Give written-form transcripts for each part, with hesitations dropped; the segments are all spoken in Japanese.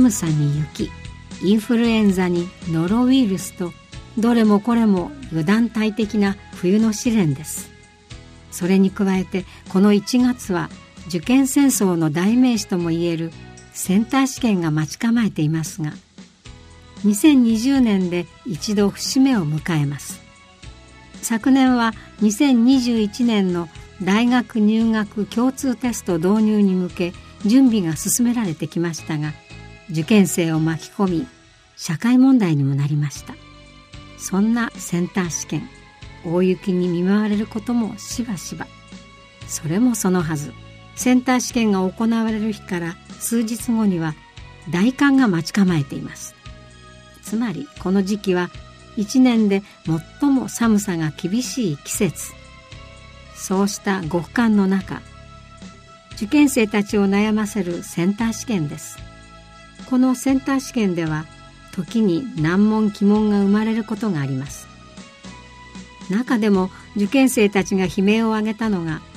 寒さに雪、インフルエンザにノロウイルスと、どれもこれも油断大敵な冬の試練です。それに加えてこの1月は受験戦争の代名詞ともいえるセンター試験が待ち構えていますが、2020年で一度節目を迎えます。昨年は2021年の大学入学共通テスト導入に向け準備が進められてきましたが、受験生を巻き込み社会問題にもなりました。そんなセンター試験、大雪に見舞われることもしばしば。それもそのはず、センター試験が行われる日から数日後には大寒が待ち構えています。つまりこの時期は一年で最も寒さが厳しい季節。そうした極寒の中、受験生たちを悩ませるセンター試験です。このセンター試験では時に難問奇問が生まれることがあります。中でも受験生たちが悲鳴を上げたのが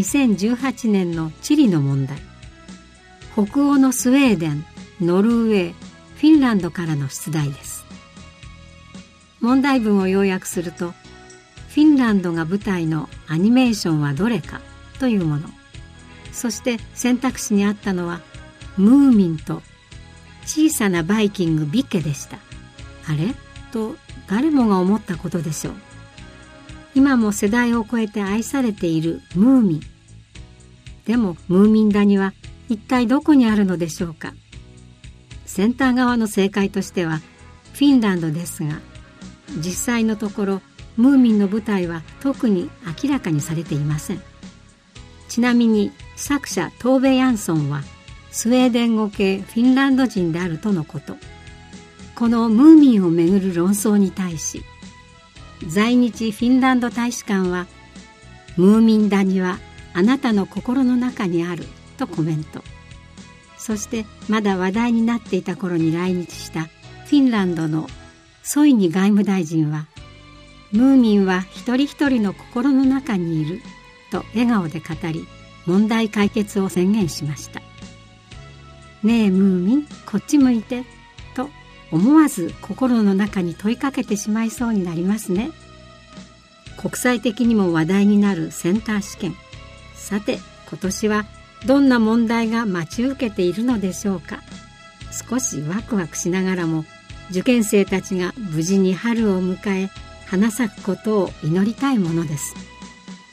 2018年の地理の問題。北欧のスウェーデン、ノルウェー、フィンランドからの出題です。問題文を要約すると、フィンランドが舞台のアニメーションはどれかというもの。そして選択肢にあったのはムーミンと小さなバイキングビッケでした。あれと誰もが思ったことでしょう。今も世代を超えて愛されているムーミン。でもムーミン谷は一体どこにあるのでしょうか。センター側の正解としてはフィンランドですが、実際のところムーミンの舞台は特に明らかにされていません。ちなみに作者トーベ・ヤンソンはスウェーデン語系フィンランド人であるとのこと。このムーミンをめぐる論争に対し、在日フィンランド大使館はムーミン谷はあなたの心の中にあるとコメント。そしてまだ話題になっていた頃に来日したフィンランドのソイニ外務大臣は、ムーミンは一人一人の心の中にいると笑顔で語り、問題解決を宣言しました。ねえムーミン、こっち向いてと思わず心の中に問いかけてしまいそうになりますね。国際的にも話題になるセンター試験。さて今年はどんな問題が待ち受けているのでしょうか。少しワクワクしながらも受験生たちが無事に春を迎え花咲くことを祈りたいものです。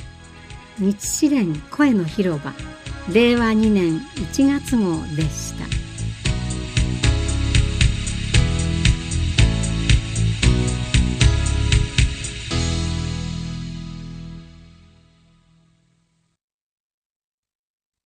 日試練声の広場、令和2年1月号でした。